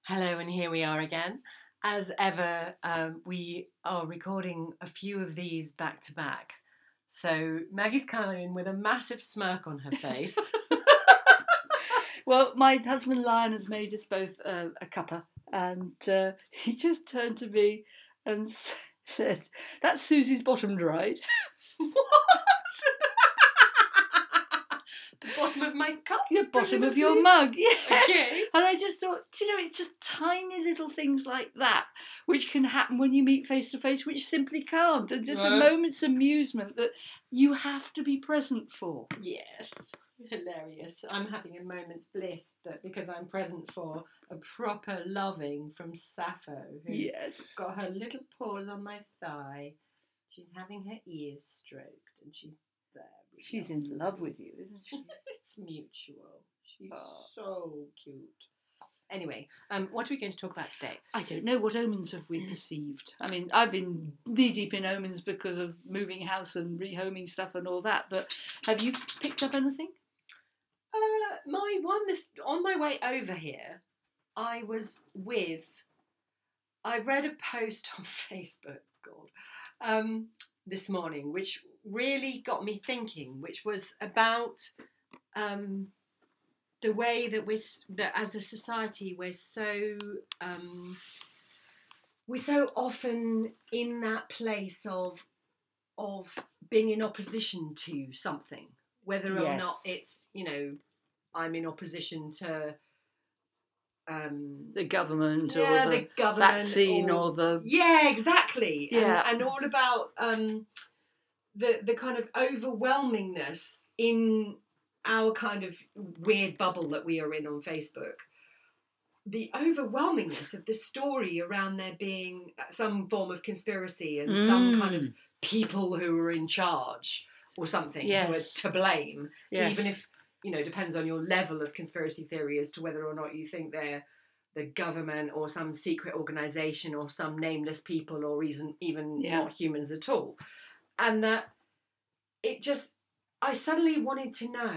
Hello, and here we are again. As ever, we are recording a few of these back to back. So Maggie's coming in with a massive smirk on her face. Well, my husband Lion has made us both a cuppa, and he just turned to me and said, "That's Susie's bottom dried." What? The bottom of my cup? The bottom of your mug, yes. Okay. And I just thought, it's just tiny little things like that which can happen when you meet face to face, which simply can't. And just a moment's amusement that you have to be present for. Yes. Hilarious. I'm having a moment's bliss that because I'm present for a proper loving from Sappho, who's got her little paws on my thigh. She's having her ears stroked and she's very She's in love with you, isn't she? It's mutual. She's so cute. Anyway, what are we going to talk about today? I don't know. What omens have we perceived? I mean, I've been knee-deep in omens because of moving house and rehoming stuff and all that, but have you picked up anything? My one, on my way over here, I read a post on Facebook, this morning, which really got me thinking, which was about the way that as a society we're so often in that place of being in opposition to something, whether or not it's, I'm in opposition to the government or the vaccine or the... Yeah, exactly. Yeah. And all about the kind of overwhelmingness in our kind of weird bubble that we are in on Facebook. The overwhelmingness of the story around there being some form of conspiracy and some kind of people who are in charge or something who are to blame, even if, depends on your level of conspiracy theory as to whether or not you think they're the government or some secret organisation or some nameless people or even not humans at all. And that I suddenly wanted to know,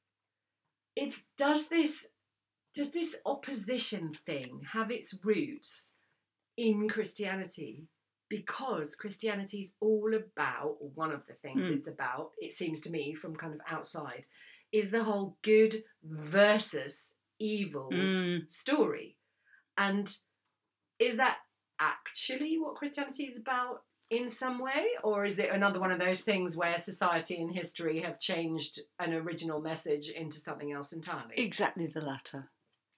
does this opposition thing have its roots in Christianity? Because Christianity is all about, or one of the things it's about, it seems to me from kind of outside, is the whole good versus evil story. And is that actually what Christianity is about in some way? Or is it another one of those things where society and history have changed an original message into something else entirely? Exactly the latter.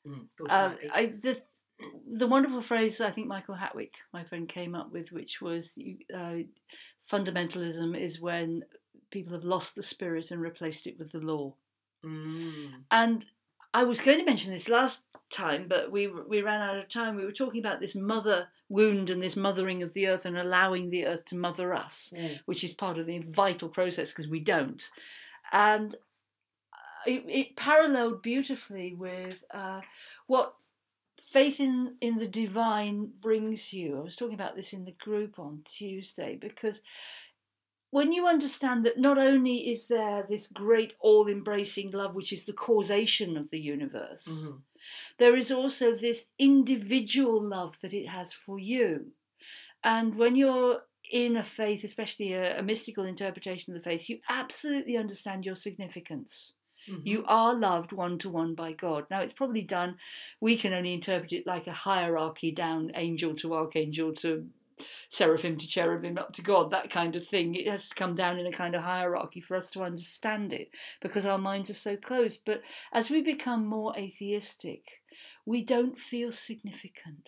The wonderful phrase I think Michael Hatwick, my friend, came up with, which was fundamentalism is when people have lost the spirit and replaced it with the law. And I was going to mention this last time, but we ran out of time. We were talking about this mother wound and this mothering of the earth and allowing the earth to mother us, which is part of the vital process because we don't. And it paralleled beautifully with what faith in the divine brings you. I was talking about this in the group on Tuesday, because when you understand that not only is there this great all-embracing love, which is the causation of the universe, there is also this individual love that it has for you. And when you're in a faith, especially a mystical interpretation of the faith, you absolutely understand your significance. You are loved one-to-one by God. Now, it's probably done, we can only interpret it like a hierarchy down, angel to archangel to seraphim to cherubim up to God, that kind of thing. It has to come down in a kind of hierarchy for us to understand it because our minds are so closed. But as we become more atheistic, we don't feel significant.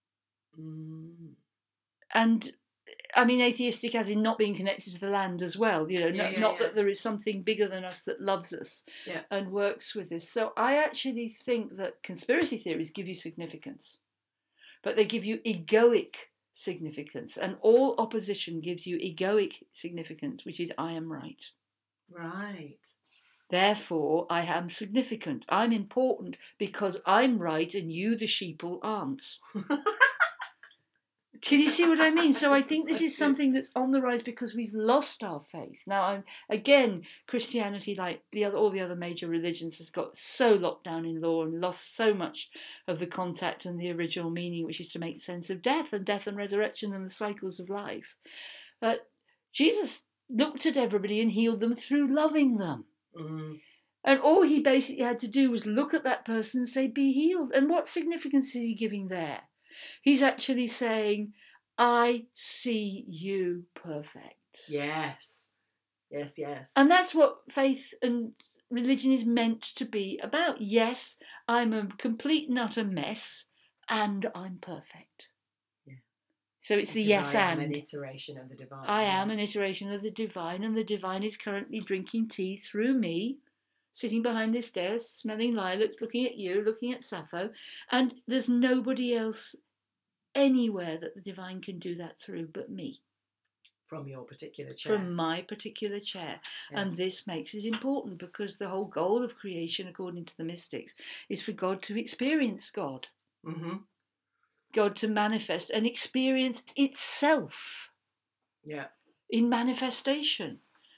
And I mean atheistic as in not being connected to the land as well, not that there is something bigger than us that loves us and works with us. So I actually think that conspiracy theories give you significance, but they give you egoic significance, and all opposition gives you egoic significance, which is I am right. Right. Therefore, I am significant. I'm important because I'm right and you, the sheeple, aren't. Can you see what I mean? So I think this is something that's on the rise because we've lost our faith. Now, again, Christianity, like all the other major religions, has got so locked down in law and lost so much of the contact and the original meaning, which is to make sense of death and resurrection and the cycles of life. But Jesus looked at everybody and healed them through loving them. Mm. And all he basically had to do was look at that person and say, be healed. And what significance is he giving there? He's actually saying, I see you perfect. Yes. Yes, yes. And that's what faith and religion is meant to be about. Yes, I'm a complete and utter mess, and I'm perfect. Yeah. So it's the yes and. I am an iteration of the divine. I am an iteration of the divine, and the divine is currently drinking tea through me, sitting behind this desk, smelling lilacs, looking at you, looking at Sappho, and there's nobody else anywhere that the divine can do that through but me. From your particular chair. From my particular chair. Yeah. And this makes it important because the whole goal of creation, according to the mystics, is for God to experience God. Mm-hmm. God to manifest and experience itself. Yeah. In manifestation.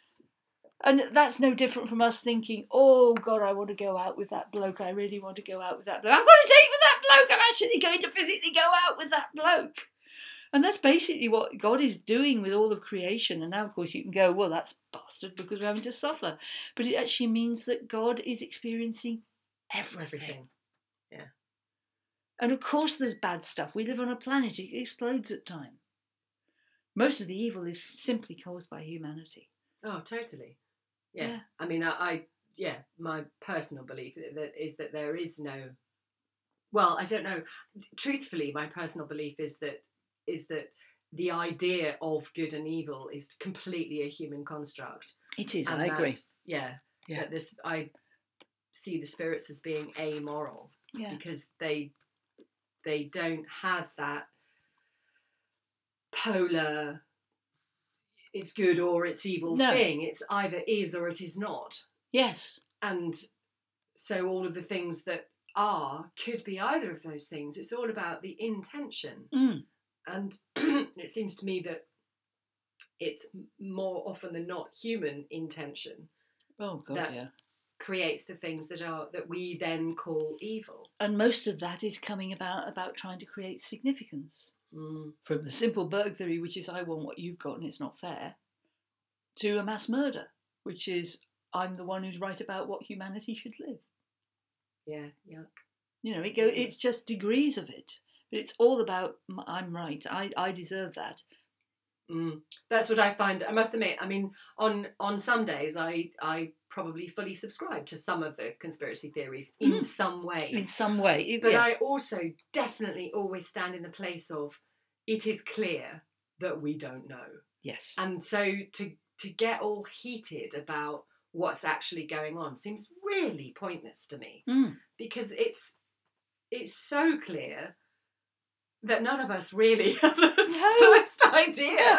And that's no different from us thinking, oh, God, I want to go out with that bloke. I really want to go out with that bloke. I've got a date with that bloke. I'm actually going to physically go out with that bloke. And that's basically what God is doing with all of creation. And now, of course, you can go, well, that's bastard because we're having to suffer. But it actually means that God is experiencing everything. Yeah. And, of course, there's bad stuff. We live on a planet. It explodes at times. Most of the evil is simply caused by humanity. Oh, totally. Yeah. I mean, my personal belief is that there is no, well, I don't know. Truthfully, my personal belief is that the idea of good and evil is completely a human construct. It is, I agree. Yeah. That I see the spirits as being amoral because they don't have that polar it's good or it's evil thing. It's either is or it is not. Yes. And so all of the things that could be either of those things. It's all about the intention. Mm. And it seems to me that it's more often than not human intention that creates the things that we then call evil. And most of that is coming about trying to create significance. From the simple burglary, which is I want what you've got and it's not fair, to a mass murder, which is I'm the one who's right about what humanity should live. Yeah, yuck. You know, it's just degrees of it. But it's all about I'm right. I deserve that. That's what I find. I must admit. I mean, on some days, I probably fully subscribe to some of the conspiracy theories in some way. In some way, but I also definitely always stand in the place of it is clear that we don't know. Yes. And so to get all heated about what's actually going on seems really pointless to me because it's so clear that none of us really have the first idea.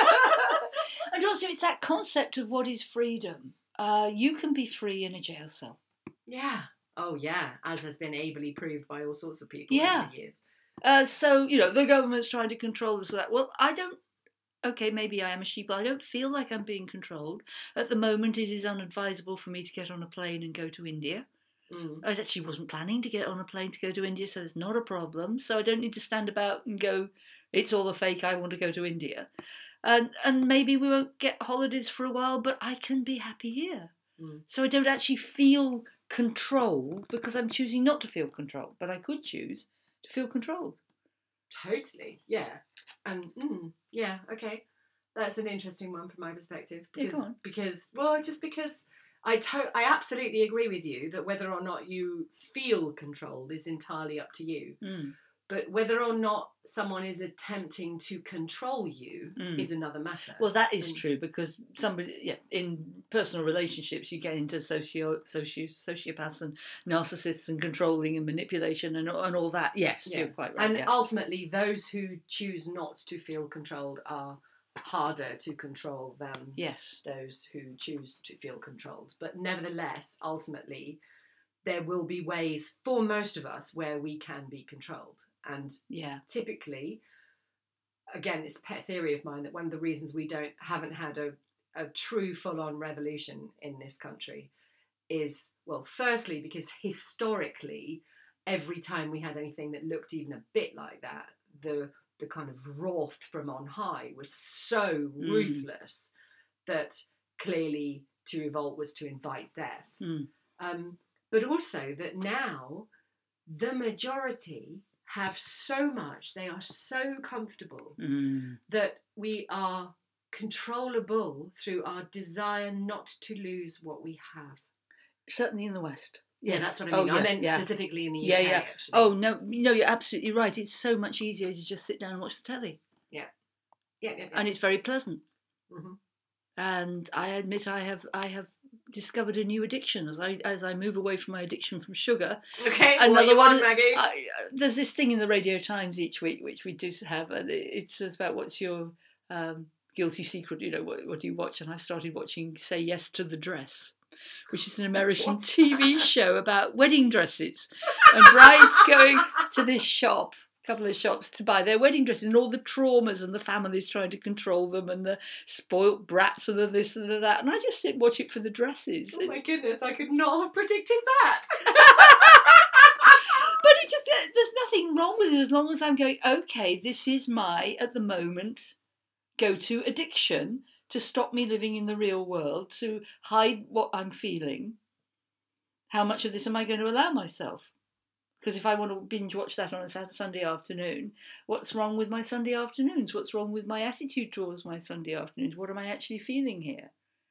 And also it's that concept of what is freedom. You can be free in a jail cell. Yeah. Oh, yeah. As has been ably proved by all sorts of people over the years. So, the government's trying to control this or that. Well, maybe I am a sheep, but I don't feel like I'm being controlled. At the moment, it is unadvisable for me to get on a plane and go to India. I actually wasn't planning to get on a plane to go to India, so it's not a problem. So I don't need to stand about and go, it's all a fake, I want to go to India. And maybe we won't get holidays for a while, but I can be happy here. So I don't actually feel controlled because I'm choosing not to feel controlled, but I could choose to feel controlled. Totally, yeah. And, okay. That's an interesting one from my perspective. Because I absolutely agree with you that whether or not you feel controlled is entirely up to you. But whether or not someone is attempting to control you is another matter. Well, that is true because in personal relationships, you get into sociopaths and narcissists and controlling and manipulation and all that. Yes, you're quite right. And ultimately, those who choose not to feel controlled are harder to control than those who choose to feel controlled. But nevertheless, ultimately, there will be ways for most of us where we can be controlled. And typically, again, it's a pet theory of mine that one of the reasons we haven't had a true full-on revolution in this country is, well, firstly, because historically, every time we had anything that looked even a bit like that, the kind of wrath from on high was so ruthless that clearly to revolt was to invite death. But also that now the majority have so much, they are so comfortable that we are controllable through our desire not to lose what we have. Certainly in the West. Yes. Yeah, that's what I mean. I meant specifically in the UK, actually. Oh, no, you're absolutely right. It's so much easier to just sit down and watch the telly. Yeah. And it's very pleasant. Mm-hmm. And I admit I have discovered a new addiction as I move away from my addiction from sugar. Okay, another one, Maggie. There's this thing in the Radio Times each week, which we do have, and it's about what's your guilty secret, what do you watch? And I started watching Say Yes to the Dress, which is an American TV show about wedding dresses and brides going to this shop, couple of shops, to buy their wedding dresses, and all the traumas and the families trying to control them and the spoilt brats and the this and the that. And I just sit and watch it for the dresses. Oh my goodness, I could not have predicted that. But there's nothing wrong with it as long as I'm going, okay, this is my, at the moment, go-to addiction to stop me living in the real world, to hide what I'm feeling. How much of this am I going to allow myself? Because if I want to binge watch that on a Sunday afternoon, what's wrong with my Sunday afternoons? What's wrong with my attitude towards my Sunday afternoons? What am I actually feeling here?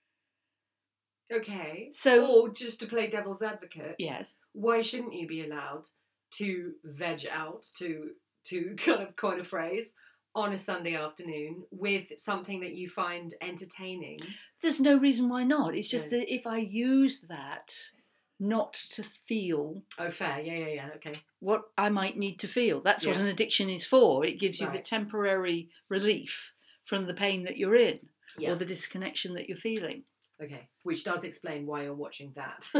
Okay. So, or just to play devil's advocate. Yes. Why shouldn't you be allowed to veg out, to kind of coin a phrase, on a Sunday afternoon with something that you find entertaining? There's no reason why not. It's just that if I use that not to feel... Oh, fair. Yeah, okay. What I might need to feel. That's what an addiction is for. It gives you the temporary relief from the pain that you're in or the disconnection that you're feeling. Okay, which does explain why you're watching that.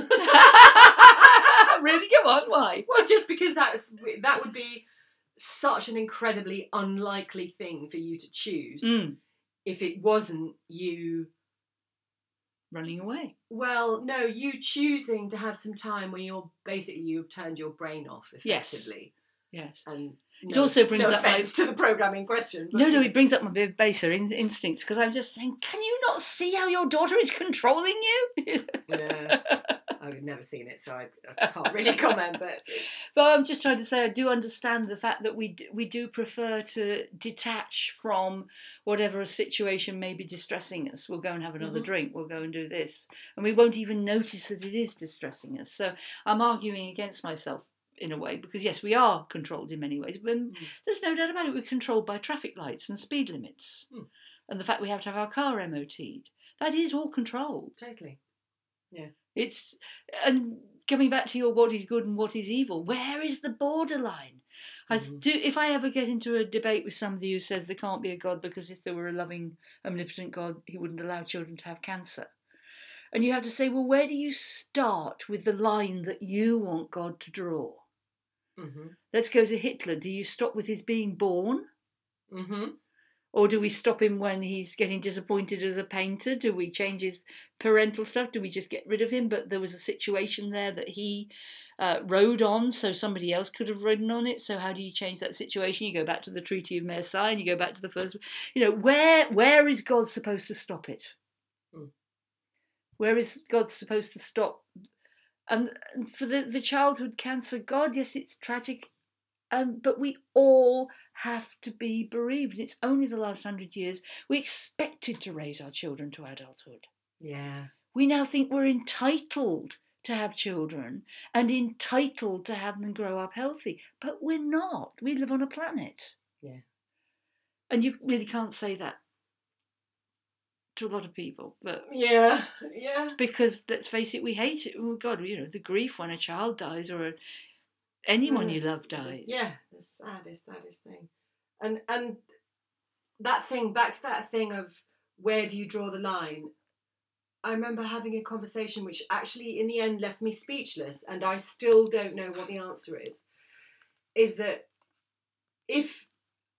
Really? Go on, why? Well, just because that would be such an incredibly unlikely thing for you to choose if it wasn't you... running away. Well, no, you choosing to have some time where you've turned your brain off effectively. Yes. And it also brings up offense to the programming question. No, it brings up my baser instincts, because I'm just saying, can you not see how your daughter is controlling you? Yeah. I've never seen it, so I can't really comment. But I'm just trying to say I do understand the fact that we do prefer to detach from whatever a situation may be distressing us. We'll go and have another drink. We'll go and do this. And we won't even notice that it is distressing us. So I'm arguing against myself in a way, because yes, we are controlled in many ways. But there's no doubt about it. We're controlled by traffic lights and speed limits. And the fact we have to have our car MOT'd. That is all controlled. Totally. Yeah. And coming back to your what is good and what is evil, where is the borderline? If I ever get into a debate with somebody who says there can't be a God because if there were a loving, omnipotent God, he wouldn't allow children to have cancer. And you have to say, well, where do you start with the line that you want God to draw? Let's go to Hitler. Do you stop with his being born? Or do we stop him when he's getting disappointed as a painter? Do we change his parental stuff? Do we just get rid of him? But there was a situation there that he rode on, so somebody else could have ridden on it. So how do you change that situation? You go back to the Treaty of Versailles and you go back to the first... where is God supposed to stop it? Where is God supposed to stop? And for the childhood cancer, God, yes, it's tragic. But we all have to be bereaved. It's only the last 100 years we expected to raise our children to adulthood. Yeah. We now think we're entitled to have children and entitled to have them grow up healthy. But we're not. We live on a planet. Yeah. And you really can't say that to a lot of people. But yeah. Because, let's face it, we hate it. Oh, God, the grief when a child dies or anyone you love dies. Yeah, the saddest thing. And that thing, back to that thing of where do you draw the line? I remember having a conversation which actually in the end left me speechless, and I still don't know what the answer is that if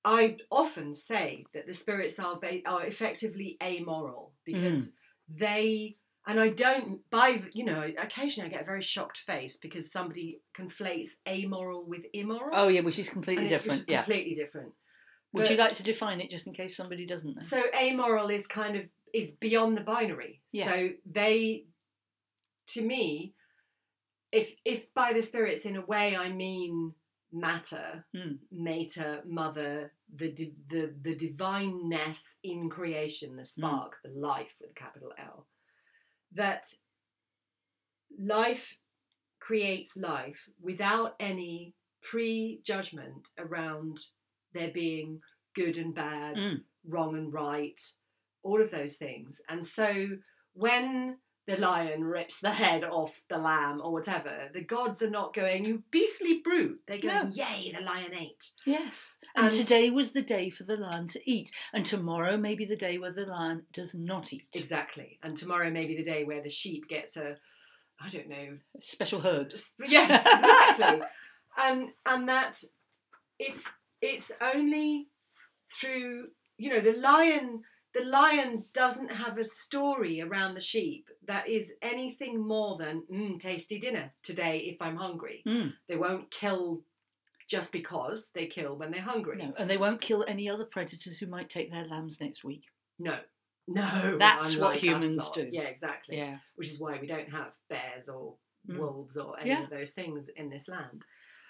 I often say that the spirits are effectively amoral because they, and I don't, occasionally I get a very shocked face because somebody conflates amoral with immoral. Oh yeah, which is completely different. Which is completely different. Would you like to define it just in case somebody doesn't know? So amoral is is beyond the binary. Yeah. So they, to me, if by the spirits in a way I mean matter, mater, mother, the divineness in creation, the spark, the life with a capital L, that life creates life without any prejudgment around there being good and bad, wrong and right, all of those things. And so when the lion rips the head off the lamb or whatever, the gods are not going, you beastly brute. They're going, yay, the lion ate. Yes. And today was the day for the lion to eat. And tomorrow may be the day where the lion does not eat. Exactly. And tomorrow may be the day where the sheep gets I don't know. Special herbs. Yes, exactly. And that it's only through, the lion doesn't have a story around the sheep that is anything more than tasty dinner today if I'm hungry. They won't kill just because, they kill when they're hungry. No, and they won't kill any other predators who might take their lambs next week. No. That's what humans do. Yeah, exactly. Yeah. Which is why we don't have bears or wolves or any of those things in this land.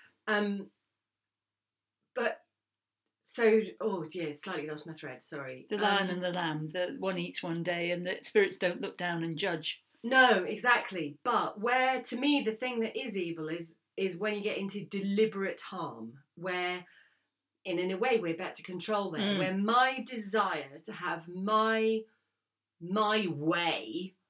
But so, slightly lost my thread, sorry. The lion and the lamb, the one eats one day and the spirits don't look down and judge. No, exactly. But where, to me, the thing that is evil is when you get into deliberate harm, where, in a way, we're better control there, where my desire to have my way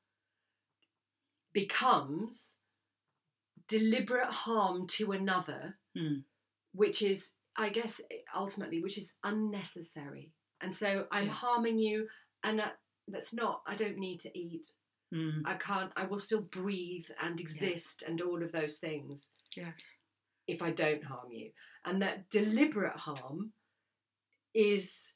becomes deliberate harm to another, which is, I guess, ultimately, which is unnecessary. And so I'm harming you, and I don't need to eat. I will still breathe and exist and all of those things if I don't harm you. And that deliberate harm is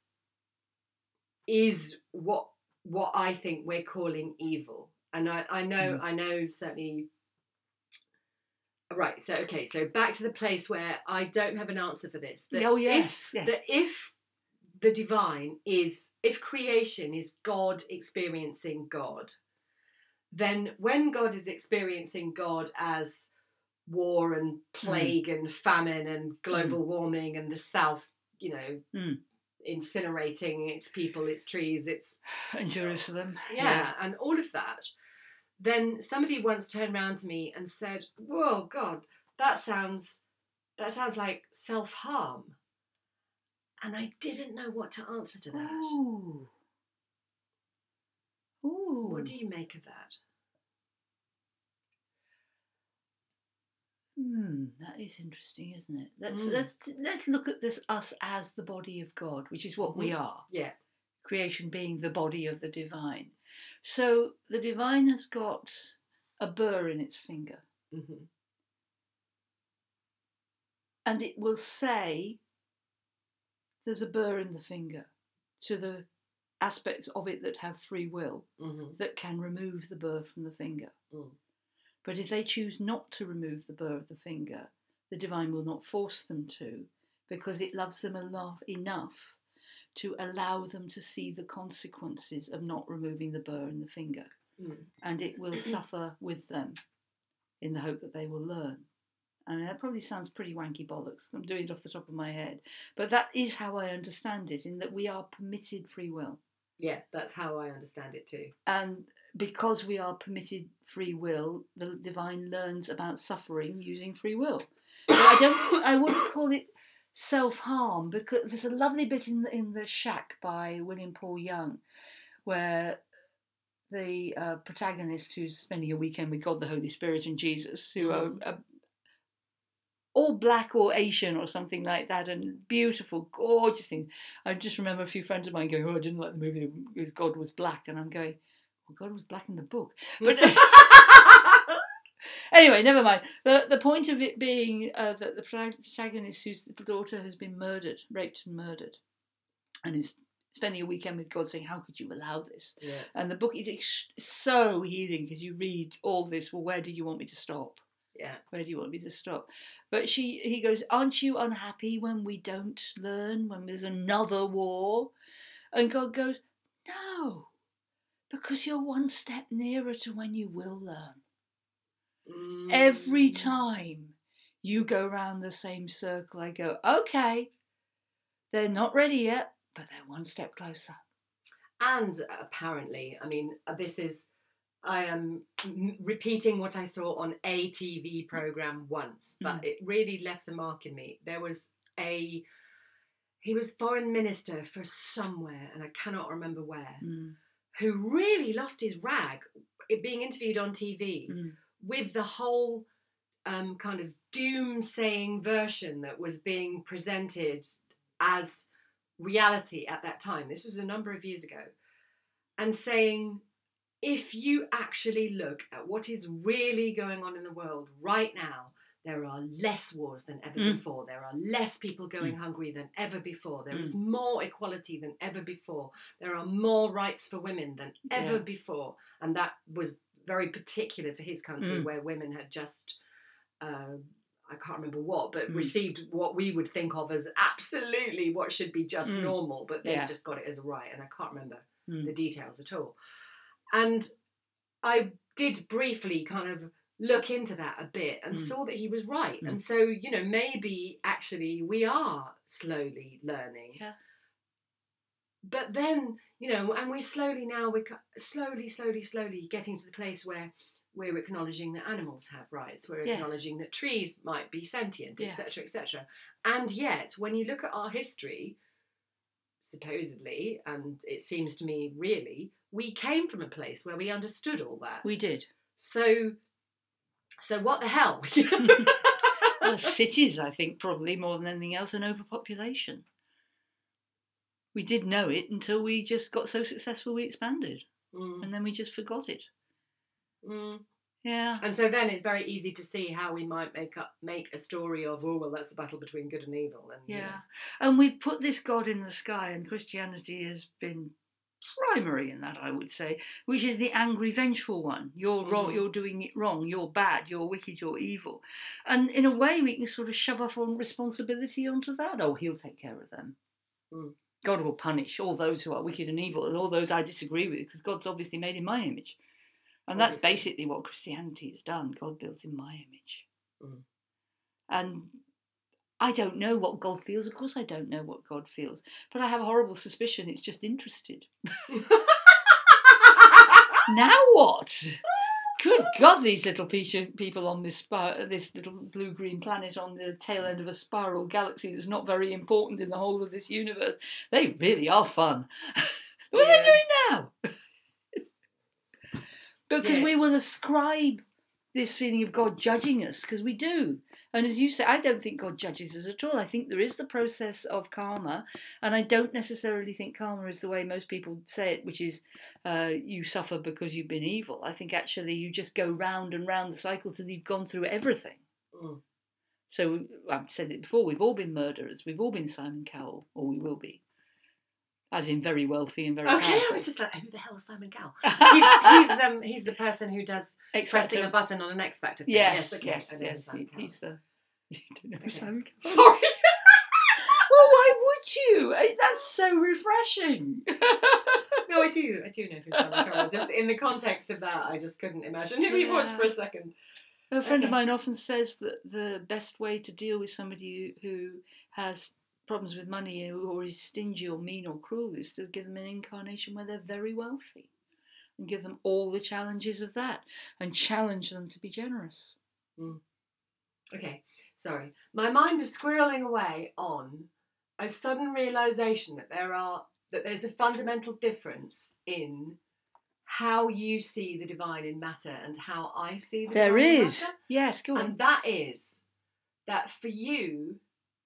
what I think we're calling evil. And I know certainly. Right, so back to the place where I don't have an answer for this. That if the divine if creation is God experiencing God, then when God is experiencing God as war and plague and famine and global warming and the South, incinerating its people, its trees, its... And Jerusalem. And all of that, then somebody once turned around to me and said, whoa, God, that sounds like self-harm. And I didn't know what to answer to that. Ooh. What do you make of that? That is interesting, isn't it? Let's look at us as the body of God, which is what we are. Yeah. Creation being the body of the divine. So the divine has got a burr in its finger. And it will say there's a burr in the finger to the aspects of it that have free will that can remove the burr from the finger. But if they choose not to remove the burr of the finger, the divine will not force them to, because it loves them enough to allow them to see the consequences of not removing the burr in the finger. And it will suffer with them in the hope that they will learn. I mean, that probably sounds pretty wanky bollocks. I'm doing it off the top of my head. But that is how I understand it, in that we are permitted free will. Yeah, that's how I understand it too. And because we are permitted free will, the divine learns about suffering using free will. But I wouldn't call it self-harm, because there's a lovely bit in The Shack by William Paul Young where the protagonist, who's spending a weekend with God, the Holy Spirit and Jesus, who are all black or Asian or something like that, and beautiful, gorgeous things. I just remember a few friends of mine going, I didn't like the movie because God was black. And I'm going, well, God was black in the book. But Anyway, never mind. The point of it being that the protagonist, whose little daughter has been raped and murdered, and is spending a weekend with God saying, how could you allow this? Yeah. And the book is so healing because you read all this, well, where do you want me to stop? Yeah. Where do you want me to stop? But he goes, aren't you unhappy when we don't learn, when there's another war? And God goes, no, because you're one step nearer to when you will learn. Every time you go round the same circle, I go, okay, they're not ready yet, but they're one step closer. And apparently, I mean, I am repeating what I saw on a TV programme once, but it really left a mark in me. He was foreign minister for somewhere, and I cannot remember where, who really lost his rag being interviewed on TV with the whole kind of doom-saying version that was being presented as reality at that time. This was a number of years ago. And saying, if you actually look at what is really going on in the world right now, there are less wars than ever before. There are less people going hungry than ever before. There is more equality than ever before. There are more rights for women than ever before. And that was very particular to his country, where women had just, I can't remember what, but received what we would think of as absolutely what should be just normal, but they just got it as a right. And I can't remember the details at all. And I did briefly kind of look into that a bit and saw that he was right. And so, you know, maybe actually we are slowly learning. Yeah. But then, you know, and we're slowly getting to the place where we're acknowledging that animals have rights. We're acknowledging that trees might be sentient, etc., etc. And yet, when you look at our history, supposedly, and it seems to me really, we came from a place where we understood all that. We did. So what the hell? Well, cities, I think, probably more than anything else, and overpopulation. We did know it until we just got so successful we expanded. And then we just forgot it. Yeah. And so then it's very easy to see how we might make a story of, oh, well, that's the battle between good and evil. And, yeah. You know. And we've put this God in the sky, and Christianity has been primary in that, I would say, which is the angry, vengeful one. You're wrong, you're doing it wrong, you're bad, you're wicked, you're evil. And in a way, we can sort of shove off on responsibility onto that. Oh, he'll take care of them. God will punish all those who are wicked and evil, and all those I disagree with, because God's obviously made in my image. And that's basically what Christianity has done. God built in my image. And I don't know what God feels. Of course I don't know what God feels. But I have a horrible suspicion it's just interested. Now what? Good God, these little people on this little blue-green planet on the tail end of a spiral galaxy that's not very important in the whole of this universe. They really are fun. What are they doing now? Because we will ascribe this feeling of God judging us, because we do. And as you say, I don't think God judges us at all. I think there is the process of karma, and I don't necessarily think karma is the way most people say it, which is you suffer because you've been evil. I think actually you just go round and round the cycle till you've gone through everything. So I've said it before, we've all been murderers, we've all been Simon Cowell, or we will be. As in very wealthy and very powerful. I was just like, who the hell is Simon Cowell? He's the person who does pressing a button on an X Factor thing. Yes. He's the... You don't know Simon Cowell? Sorry. Well, why would you? That's so refreshing. No, I do know who Simon Cowell is. Just in the context of that, I just couldn't imagine who he was for a second. A friend of mine often says that the best way to deal with somebody who has problems with money or is stingy or mean or cruel is to give them an incarnation where they're very wealthy and give them all the challenges of that and challenge them to be generous. Okay, sorry. My mind is squirreling away on a sudden realisation that there's a fundamental difference in how you see the divine in matter and how I see the divine in matter. There is. Yes, go on. And that is that for you,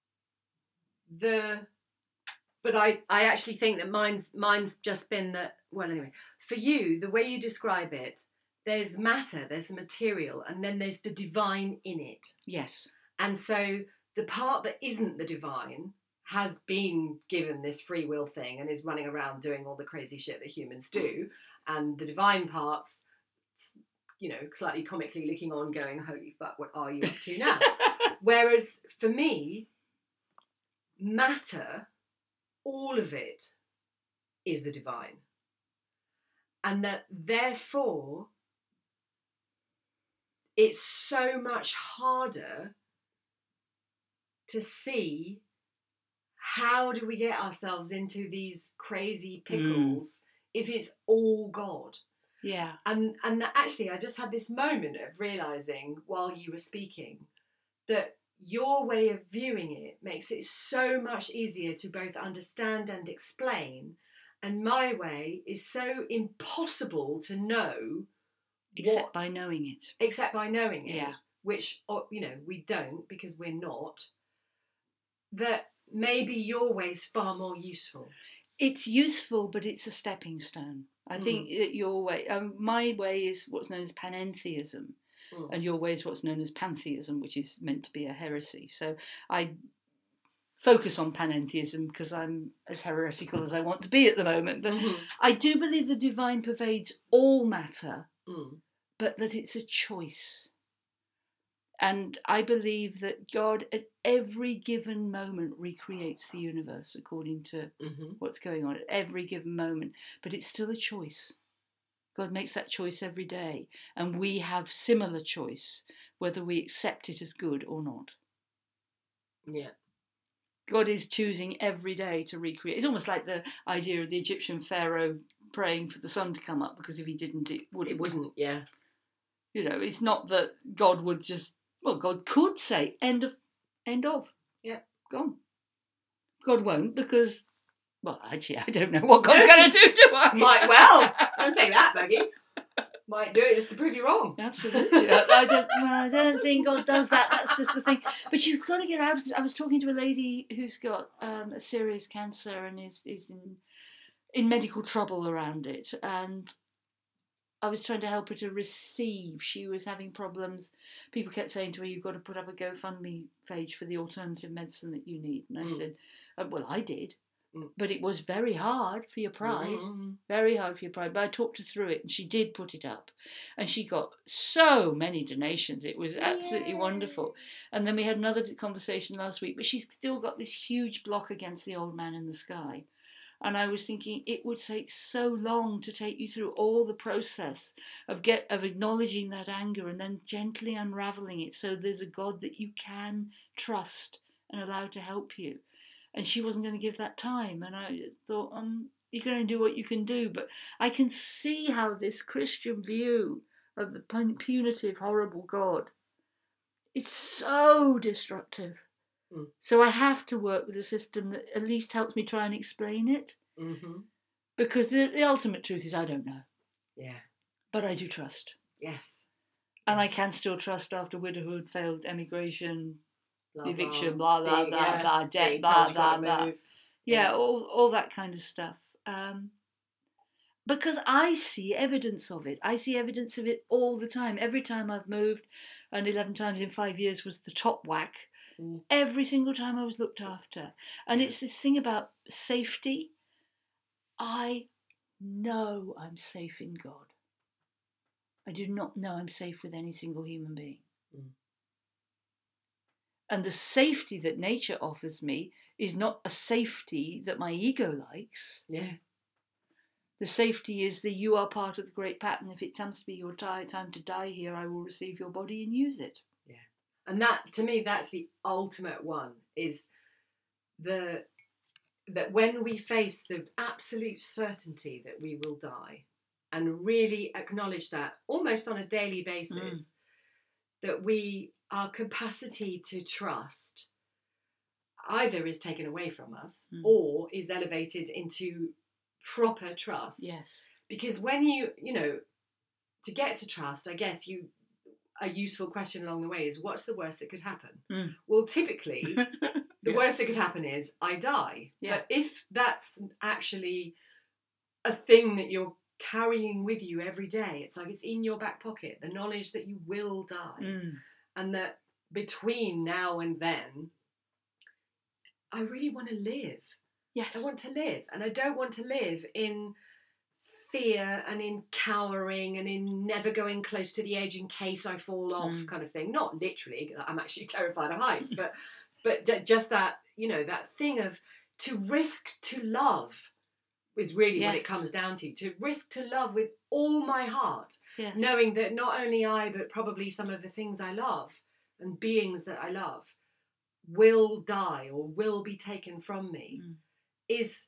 but I actually think that mine's just been that, well, anyway, for you, the way you describe it, there's matter, there's the material, and then there's the divine in it. Yes. And so the part that isn't the divine has been given this free will thing and is running around doing all the crazy shit that humans do. And the divine parts, slightly comically looking on going, holy fuck, what are you up to now? Whereas for me, matter, all of it, is the divine. And that therefore, it's so much harder to see how do we get ourselves into these crazy pickles if it's all God. Yeah. And actually, I just had this moment of realising while you were speaking that your way of viewing it makes it so much easier to both understand and explain. And my way is so impossible to know. Except by knowing it. Except by knowing it. Yeah. Which, we don't because we're not. That maybe your way is far more useful. It's useful, but it's a stepping stone. I think that your way, my way is what's known as panentheism, and your way is what's known as pantheism, which is meant to be a heresy. So I focus on panentheism because I'm as heretical as I want to be at the moment. But I do believe the divine pervades all matter, but that it's a choice. And I believe that God at every given moment recreates the universe according to what's going on at every given moment. But it's still a choice. God makes that choice every day. And we have similar choice, whether we accept it as good or not. Yeah. God is choosing every day to recreate. It's almost like the idea of the Egyptian pharaoh praying for the sun to come up, because if he didn't, it wouldn't. It wouldn't, yeah. It's not that God would just... Well, God could say, end of. Yeah. Gone. God won't, because, well, actually, I don't know what God's going to do I? Might well. Don't say that, Maggie. Might do it just to prove you wrong. Absolutely. I don't think God does that. That's just the thing. But you've got to get out of it. I was talking to a lady who's got a serious cancer and is in medical trouble around it. And I was trying to help her to receive. She was having problems. People kept saying to her, you've got to put up a GoFundMe page for the alternative medicine that you need. And I said, well, I did. But it was very hard for your pride. Very hard for your pride. But I talked her through it, and she did put it up. And she got so many donations. It was absolutely wonderful. And then we had another conversation last week, but she's still got this huge block against the old man in the sky. And I was thinking it would take so long to take you through all the process of acknowledging that anger and then gently unraveling it so there's a God that you can trust and allow to help you. And she wasn't going to give that time. And I thought, you're going to do what you can do. But I can see how this Christian view of the punitive, horrible God is so destructive. So I have to work with a system that at least helps me try and explain it. Because the ultimate truth is I don't know. Yeah. But I do trust. Yes. And I can still trust after widowhood, failed emigration, eviction, blah, blah, blah, debt, blah, blah, blah. Yeah, all that kind of stuff. Because I see evidence of it. I see evidence of it all the time. Every time I've moved, and 11 times in 5 years was the top whack. Every single time I was looked after. And it's this thing about safety. I know I'm safe in God. I do not know I'm safe with any single human being. And the safety that nature offers me is not a safety that my ego likes. Yeah. The safety is that you are part of the great pattern. If it comes to be your time to die here, I will receive your body and use it. Yeah. And that, to me, that's the ultimate one, is that when we face the absolute certainty that we will die and really acknowledge that almost on a daily basis, that our capacity to trust either is taken away from us or is elevated into proper trust. Yes. Because when to get to trust, I guess a useful question along the way is, what's the worst that could happen? Well, typically, the worst that could happen is I die. Yeah. But if that's actually a thing that you're carrying with you every day. It's like it's in your back pocket, the knowledge that you will die. And that between now and then, I really want to live. Yes. I want to live. And I don't want to live in fear and in cowering and in never going close to the edge in case I fall off kind of thing. Not literally, I'm actually terrified of heights, but just that, that thing of to risk to love is really what it comes down to risk to love with all my heart, knowing that not only I, but probably some of the things I love and beings that I love will die or will be taken from me, is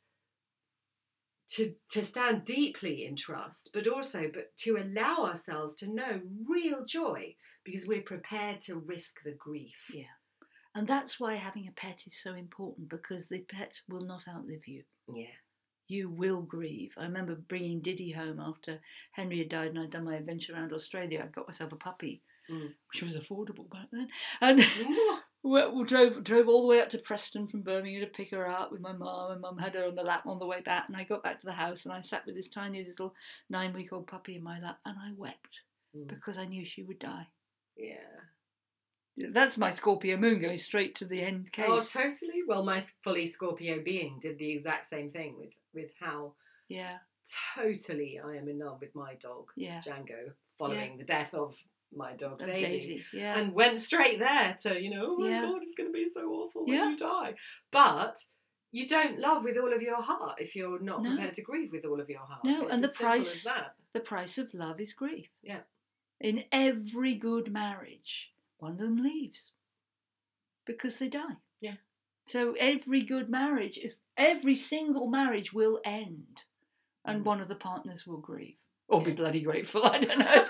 to stand deeply in trust, but to allow ourselves to know real joy because we're prepared to risk the grief. Yeah. And that's why having a pet is so important, because the pet will not outlive you. Yeah. You will grieve. I remember bringing Diddy home after Henry had died and I'd done my adventure around Australia. I'd got myself a puppy, which was affordable back then. And we drove all the way up to Preston from Birmingham to pick her up with my mum, and Mum had her on the lap on the way back. And I got back to the house and I sat with this tiny little 9-week-old puppy in my lap and I wept because I knew she would die. Yeah. That's my Scorpio moon going straight to the end case. Oh, totally. Well, my fully Scorpio being did the exact same thing with how totally I am in love with my dog, Django, following the death of my dog, Daisy. And went straight there to, oh my God, it's going to be so awful when you die. But you don't love with all of your heart if you're not prepared to grieve with all of your heart. No, it's and as simple as that. The price of love is grief. Yeah. In every good marriage, one of them leaves because they die. Yeah. So every single marriage will end, and one of the partners will grieve or be bloody grateful. I don't know.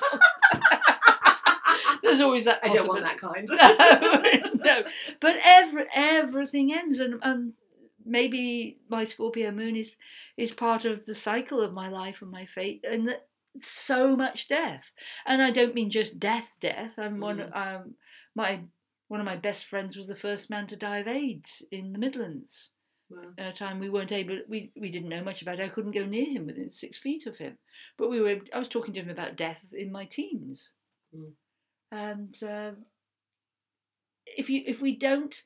There's always that. I don't want that kind. No. But everything ends, and maybe my Scorpio moon is part of the cycle of my life and my fate, and that so much death. And I don't mean just death. I'm one of my best friends was the first man to die of AIDS in the Midlands. Wow. At a time we didn't know much about it. I couldn't go near him within 6 feet of him. But I was talking to him about death in my teens. And if we don't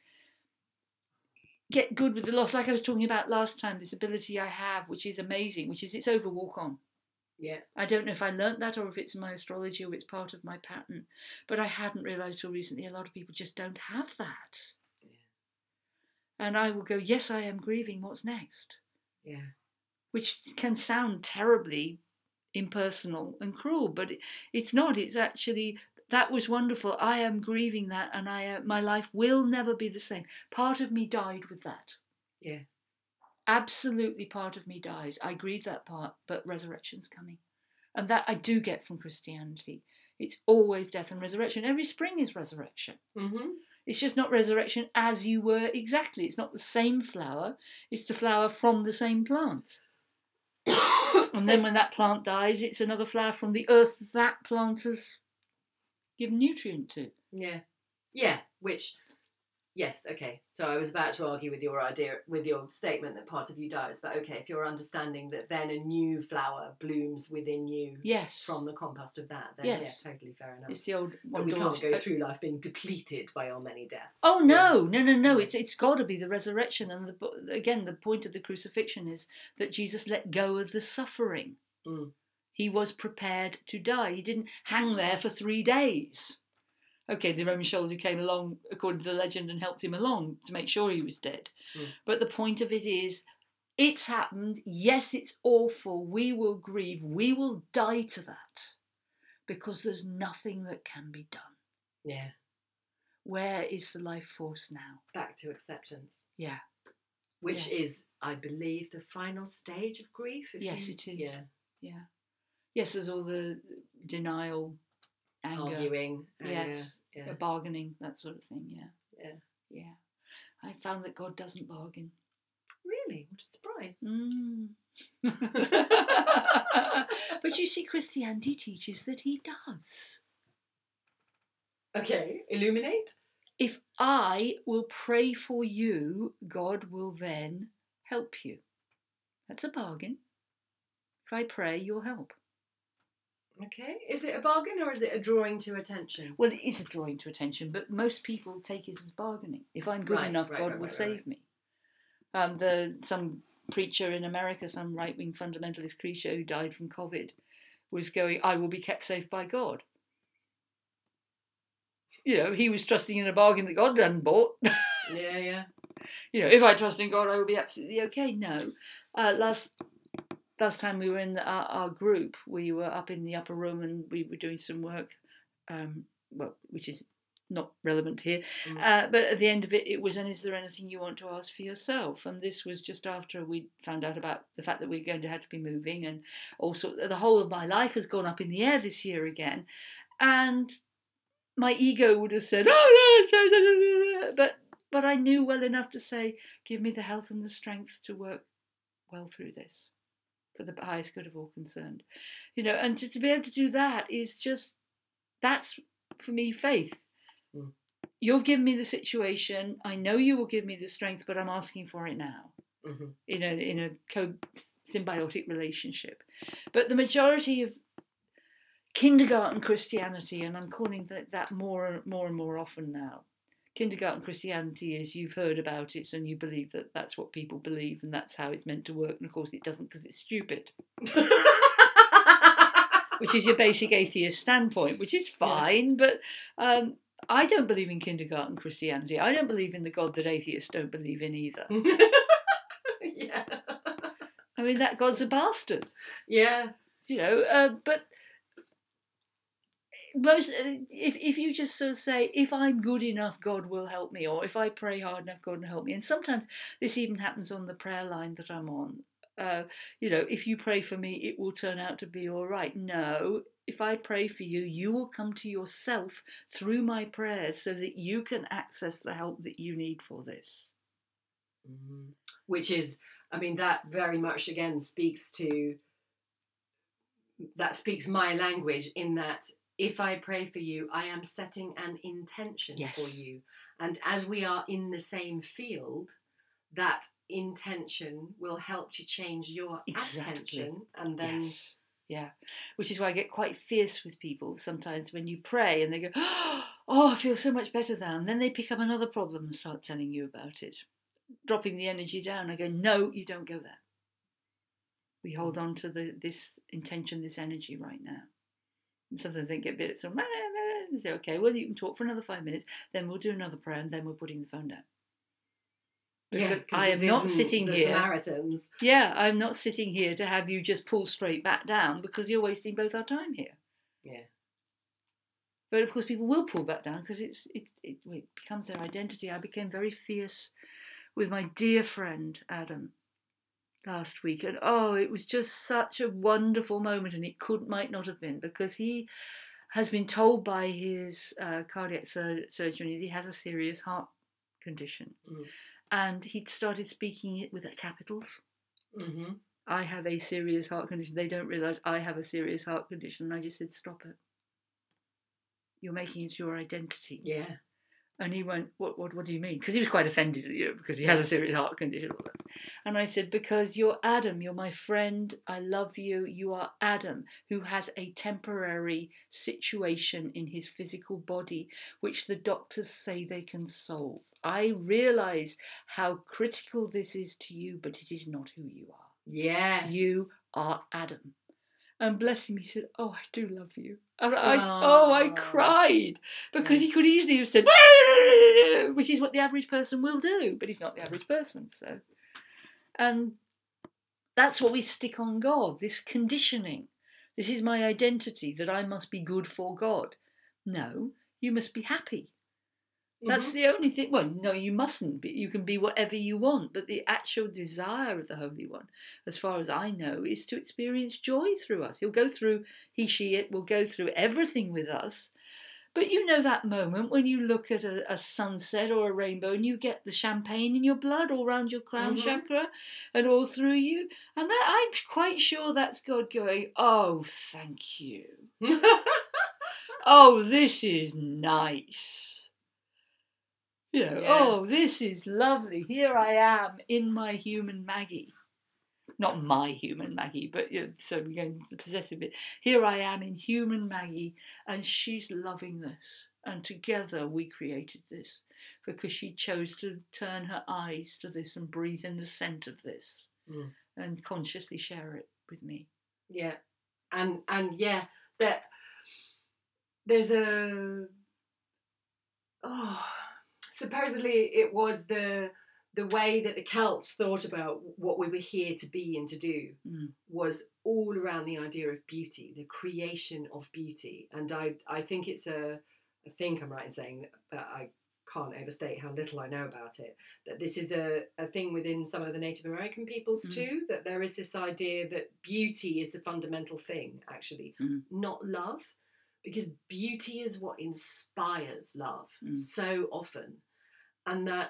get good with the loss, like I was talking about last time, this ability I have, which is amazing, which is it's over, walk on. Yeah. I don't know if I learnt that or if it's in my astrology or it's part of my pattern, but I hadn't realised till recently a lot of people just don't have that. Yeah. And I will go, yes, I am grieving, what's next? Yeah. Which can sound terribly impersonal and cruel, but it's not. It's actually, that was wonderful. I am grieving that, and my life will never be the same. Part of me died with that. Yeah. Absolutely, part of me dies. I grieve that part, but resurrection's coming. And that I do get from Christianity. It's always death and resurrection. Every spring is resurrection. Mm-hmm. It's just not resurrection as you were exactly. It's not the same flower. It's the flower from the same plant. And then when that plant dies, it's another flower from the earth that plant has given nutrient to. Yeah. Yeah, which... Yes, okay. So I was about to argue with your statement that part of you dies, but okay, if you're understanding that then a new flower blooms within you from the compost of that, then yeah, totally fair enough. It's the old one. But we can't go through life being depleted by our many deaths. Oh no. It's got to be the resurrection, and again, the point of the crucifixion is that Jesus let go of the suffering. He was prepared to die. He didn't hang there for 3 days. Okay, the Roman soldier came along, according to the legend, and helped him along to make sure he was dead. But the point of it is, it's happened. Yes, it's awful. We will grieve. We will die to that because there's nothing that can be done. Yeah. Where is the life force now? Back to acceptance. Yeah. Which is, I believe, the final stage of grief. Yes, it is. Yeah. Yes, there's all the denial, anger, arguing, bargaining, that sort of thing. Yeah. I found that God doesn't bargain. Really? What a surprise! But you see, Christianity teaches that He does. Okay, illuminate. If I will pray for you, God will then help you. That's a bargain. If I pray, you'll help. Okay. Is it a bargain or is it a drawing to attention? Well, it is a drawing to attention, but most people take it as bargaining. If I'm good enough, God will save me. Some preacher in America, some right-wing fundamentalist preacher who died from COVID, was going, I will be kept safe by God. He was trusting in a bargain that God hadn't bought. Yeah. If I trust in God, I will be absolutely okay. No. Last time we were in our group, we were up in the upper room and we were doing some work, which is not relevant here. But at the end of it, it was, and is there anything you want to ask for yourself? And this was just after we found out about the fact that we're going to have to be moving, and also the whole of my life has gone up in the air this year again. And my ego would have said, oh, no, but I knew well enough to say, give me the health and the strength to work well through this for the highest good of all concerned. And to be able to do that is just, that's for me faith. You've given me the situation. I know you will give me the strength, but I'm asking for it now. In a symbiotic relationship. But the majority of kindergarten Christianity, and I'm calling that more and more often now. Kindergarten Christianity is, you've heard about it and you believe that that's what people believe and that's how it's meant to work. And of course it doesn't, because it's stupid. Which is your basic atheist standpoint, which is fine. Yeah. But I don't believe in kindergarten Christianity. I don't believe in the God that atheists don't believe in either. Yeah. I mean, that God's a bastard. Yeah. But most, if you just sort of say, if I'm good enough, God will help me, or if I pray hard enough, God will help me. And sometimes this even happens on the prayer line that I'm on. If you pray for me, it will turn out to be all right. No, if I pray for you, you will come to yourself through my prayers so that you can access the help that you need for this. Which is, I mean, that very much again speaks my language, in that if I pray for you, I am setting an intention for you. And as we are in the same field, that intention will help to change your attention. And then... Yes. Yeah. Which is why I get quite fierce with people sometimes when you pray and they go, oh, I feel so much better now. And then they pick up another problem and start telling you about it, dropping the energy down. I go, no, you don't go there. We hold on to this intention, this energy right now. And sometimes they get a bit and say, okay, well, you can talk for another 5 minutes, then we'll do another prayer, and then we're putting the phone down. Because I am not sitting here. Samaritans. Yeah, I'm not sitting here to have you just pull straight back down, because you're wasting both our time here. Yeah. But of course, people will pull back down because it becomes their identity. I became very fierce with my dear friend Adam last week, and it was just such a wonderful moment, and it might not have been, because he has been told by his cardiac surgeon he has a serious heart condition, and he'd started speaking it with capitals. I have a serious heart condition. They don't realise I have a serious heart condition. And I just said, stop it. You're making it your identity. Yeah. And he went, what do you mean? Because he was quite offended, because he has a serious heart condition. And I said, because you're Adam, you're my friend, I love you, you are Adam, who has a temporary situation in his physical body, which the doctors say they can solve. I realise how critical this is to you, but it is not who you are. Yes. You are Adam. And bless him, he said, oh, I do love you. And I cried, because he could easily have said, which is what the average person will do, but he's not the average person. So, and that's what we stick on God, this conditioning. This is my identity, that I must be good for God. No, you must be happy. That's the only thing. Well, no, you mustn't be. You can be whatever you want. But the actual desire of the Holy One, as far as I know, is to experience joy through us. He'll go through, it will go through everything with us. But you know that moment when you look at a sunset or a rainbow and you get the champagne in your blood all around your crown chakra and all through you. And that, I'm quite sure that's God going, oh, thank you. Oh, this is nice. Oh, this is lovely. Here I am in my human Maggie. not my human Maggie, but so we're going to the possessive bit. Here I am in human Maggie, and she's loving this. And together we created this because she chose to turn her eyes to this and breathe in the scent of this and consciously share it with me. Yeah. And yeah, that there's supposedly it was the way that the Celts thought about what we were here to be and to do was all around the idea of beauty, the creation of beauty. And I think it's I think I'm right in saying that I can't overstate how little I know about it, that this is a thing within some of the Native American peoples too, that there is this idea that beauty is the fundamental thing, actually, not love, because beauty is what inspires love so often. And that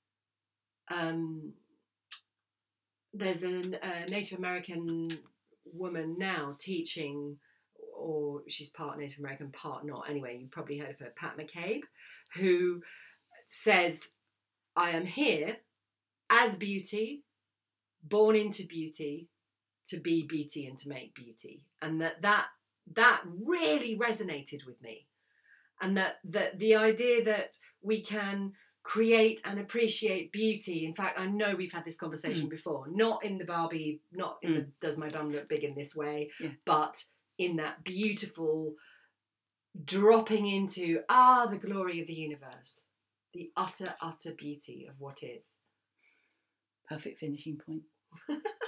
there's a Native American woman now teaching, or she's part Native American, part not. Anyway, you've probably heard of her, Pat McCabe, who says, I am here as beauty, born into beauty, to be beauty and to make beauty. And that really resonated with me. And that the idea that we can create and appreciate beauty. In fact, I know we've had this conversation before, not in the Barbie, not in the does my bum look big in this way, but in that beautiful dropping into the glory of the universe, the utter beauty of what is. Perfect finishing point.